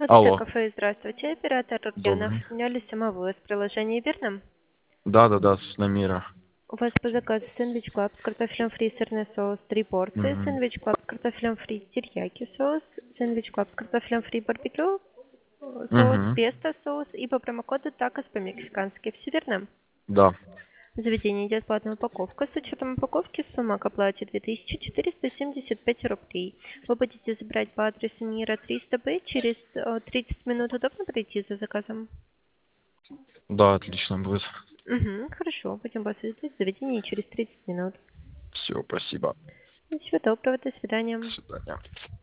АТТ Алло, кафе, здравствуйте. Оператор регионов добрый. поменяли самовывоз. Приложение верно? Да-да-да, с Намира. У вас по заказу сэндвич клаб с картофелем фри, сырный соус, 3 порции, Мгм. сэндвич клаб с картофелем фри, терияки соус, сэндвич клаб с картофелем фри, барбекю, соус, Мгм. песто соус и по промокоду такос по-мексикански. Все верно? Да. В заведении идет платная упаковка. С учетом упаковки сумма к оплате 2475 рублей. Вы будете забирать по адресу Мира 300Б. Через 30 минут удобно прийти за заказом? Да, отлично будет. Угу, хорошо. Будем вас ждать в заведении через 30 минут. Все, спасибо. Всего доброго. До До свидания. свидания.